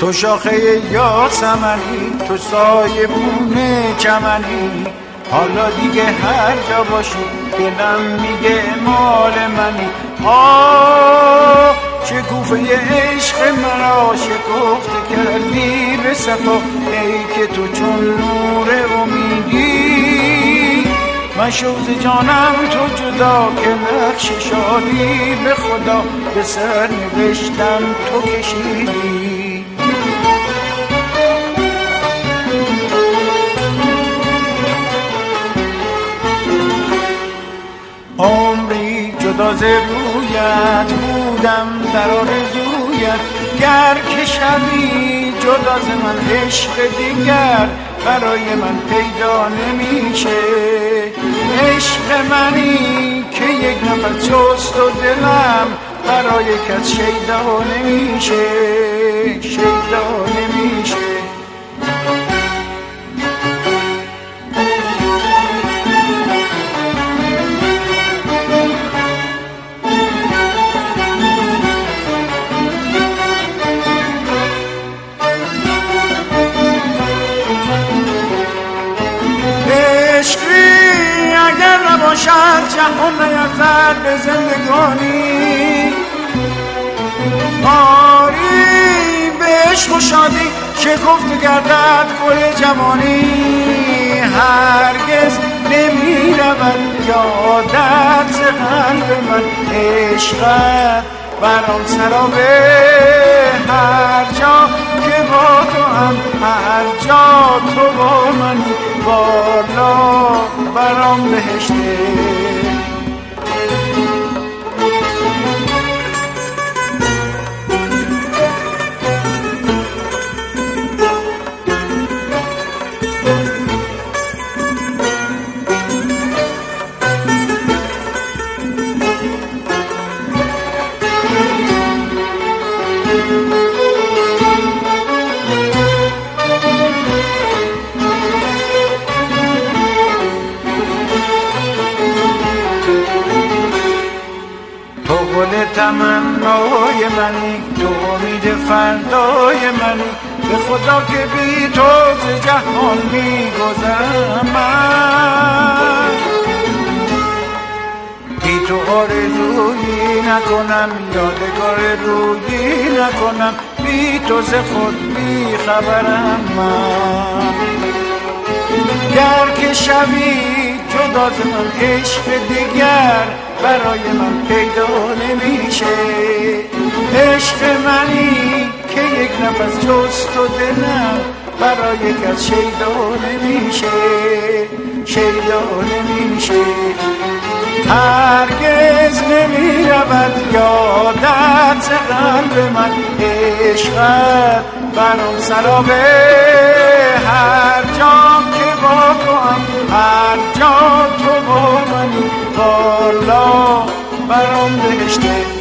تو شاخه یاسمنی، تو سایبون چمنی، حالا دیگه هر جا باشی دلم میگه مال منی. آه شکوفه عشق مرا شکفته کردی به صفا، ای که تو چون نور امیدی، من شوز جانم تو جدا که نقش شادی به خدا به سر نوشتم تو کشیدی. عمری جدا ز رویت بودم در آرزویت، گر که شوی جدا ز من عشق دیگر برای من پیدا نمیشه. عشق منی که یک نفس جست و دلم برای کس شیدا نمیشه، شیدا نمیشه. شهر جهان نیفتد به زندگانی، آری به عشق و شادی شکفته گردد گل جوانی. هرگز نمی رود یادت ز قلب من، عشقت برام سرابه هر جا که با تو هم، هر جا تو با منی بالا برام بهشته. تمنای منی، تو امید فردای منی، به خدا که بی تو ز جهان میگذرم من. بی تو آرزویی نکنم، یادگار رویی نکنم، بی تو ز خود بی خبرم من. گر که شوی جدا ز من عشق دیگر برای من پیدا نمیشه. عشق منی که یک نفس جست و دلم برای کس شیدا نمیشه، شیدا نمیشه. هرگز نمی رود یادت ز قلب من، عشقت برام سرابه هر جا که با تو هم، هر جا تو با منی بالا برام بهشته.